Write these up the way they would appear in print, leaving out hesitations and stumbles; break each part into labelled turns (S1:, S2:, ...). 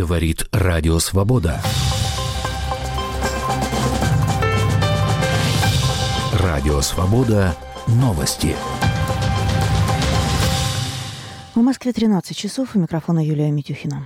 S1: Говорит Радио Свобода. Радио Свобода. Новости.
S2: В Москве 13 часов. У микрофона Юлия Митюхина.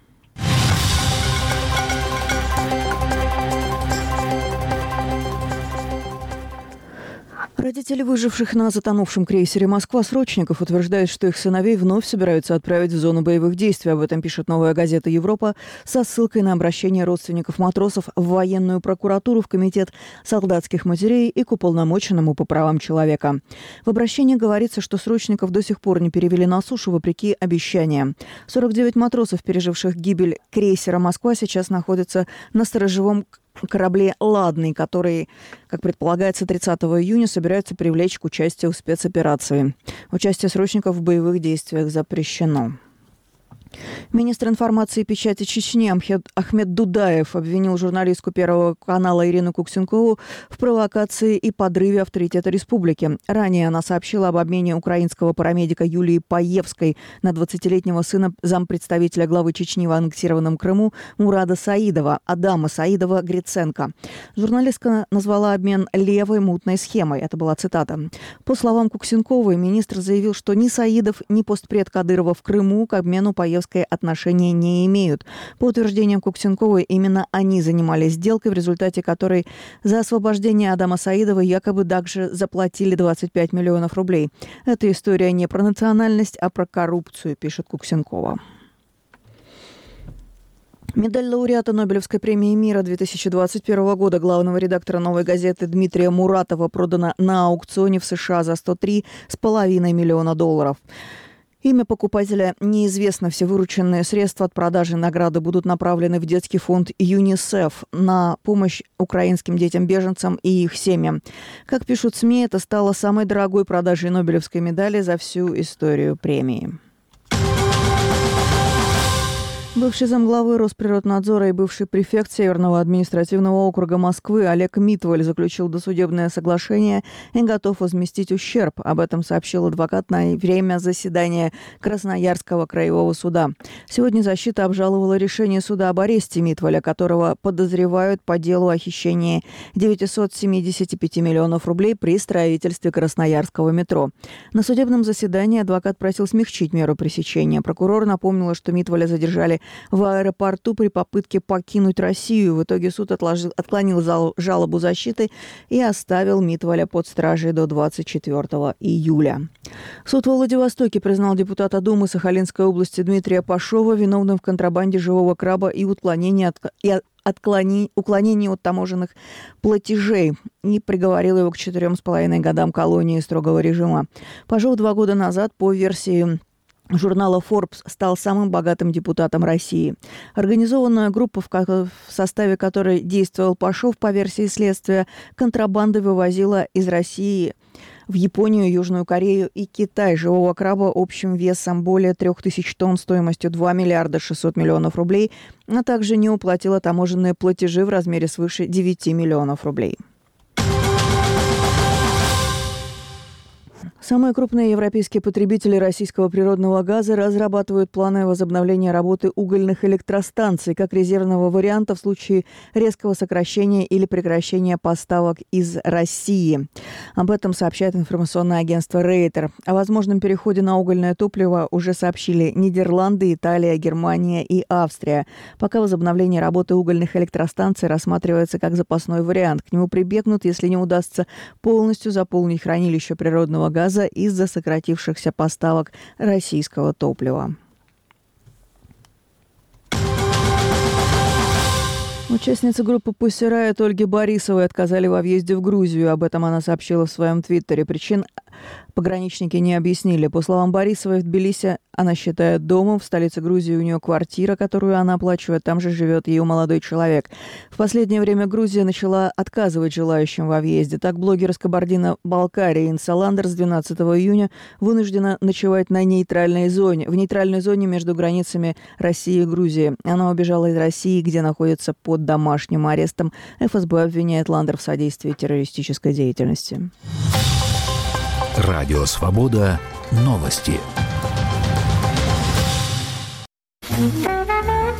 S2: Родители выживших на затонувшем крейсере «Москва-срочников» утверждают, что их сыновей вновь собираются отправить в зону боевых действий. Об этом пишет «Новая газета Европа» со ссылкой на обращение родственников матросов в военную прокуратуру, в Комитет солдатских матерей и к уполномоченному по правам человека. В обращении говорится, что срочников до сих пор не перевели на сушу вопреки обещаниям. 49 матросов, переживших гибель крейсера «Москва», сейчас находятся на сторожевом корабле «Ладный», который, как предполагается, 30 июня собираются привлечь к участию в спецоперации. Участие срочников в боевых действиях запрещено. Министр информации и печати Чечни Ахмед Дудаев обвинил журналистку Первого канала Ирину Куксенкову в провокации и подрыве авторитета республики. Ранее она сообщила об обмене украинского парамедика Юлии Паевской на 20-летнего сына зампредставителя главы Чечни в аннексированном Крыму Мурада Саидова, Адама Саидова-Гриценко. Журналистка назвала обмен левой мутной схемой. Это была цитата. По словам Куксенковой, министр заявил, что ни Саидов, ни постпред Кадырова в Крыму к обмену Паевской отношения не имеют. По утверждениям Куксенковой, именно они занимались сделкой, в результате которой за освобождение Адама Саидова якобы также заплатили 25 миллионов рублей. Эта история не про национальность, а про коррупцию, пишет Куксенкова. Медаль лауреата Нобелевской премии мира 2021 года главного редактора «Новой газеты» Дмитрия Муратова продана на аукционе в США за $103,5 миллиона. Имя покупателя неизвестно. Все вырученные средства от продажи награды будут направлены в детский фонд ЮНИСЕФ на помощь украинским детям-беженцам и их семьям. Как пишут СМИ, это стало самой дорогой продажей Нобелевской медали за всю историю премии. Бывший замглавы Росприроднадзора и бывший префект Северного административного округа Москвы Олег Митваль заключил досудебное соглашение и готов возместить ущерб. Об этом сообщил адвокат на время заседания Красноярского краевого суда. Сегодня защита обжаловала решение суда об аресте Митваля, которого подозревают по делу о хищении 975 миллионов рублей при строительстве Красноярского метро. На судебном заседании адвокат просил смягчить меру пресечения. Прокурор напомнила, что Митваля задержали в аэропорту при попытке покинуть Россию. В итоге суд отклонил жалобу защиты и оставил Митваля под стражей до 24 июля. Суд во Владивостоке признал депутата Думы Сахалинской области Дмитрия Пашова виновным в контрабанде живого краба и уклонении от таможенных платежей и приговорил его к 4,5 годам колонии строгого режима. Пашов 2 года назад, по версии журнала Forbes, стал самым богатым депутатом России. Организованная группа, в составе которой действовал Пашов, по версии следствия, контрабандой вывозила из России в Японию, Южную Корею и Китай живого краба общим весом более 3000 тонн стоимостью 2 миллиарда 600 миллионов рублей, а также не уплатила таможенные платежи в размере свыше 9 миллионов рублей. Самые крупные европейские потребители российского природного газа разрабатывают планы возобновления работы угольных электростанций как резервного варианта в случае резкого сокращения или прекращения поставок из России. Об этом сообщает информационное агентство Рейтер. О возможном переходе на угольное топливо уже сообщили Нидерланды, Италия, Германия и Австрия. Пока возобновление работы угольных электростанций рассматривается как запасной вариант. К нему прибегнут, если не удастся полностью заполнить хранилище природного газа из-за сократившихся поставок российского топлива. Участницы группы Pussy Riot Ольге Борисовой отказали во въезде в Грузию. Об этом она сообщила в своем твиттере. Причин пограничники не объяснили. По словам Борисовой, в Тбилиси она считает домом. В столице Грузии у нее квартира, которую она оплачивает. Там же живет ее молодой человек. В последнее время Грузия начала отказывать желающим во въезде. Так, блогер из Кабардино-Балкарии Инса Ландер с 12 июня вынуждена ночевать в нейтральной зоне между границами России и Грузии. Она убежала из России, где находится под домашним арестом. ФСБ обвиняет Ландер в содействии террористической деятельности.
S1: Радио Свобода. Новости.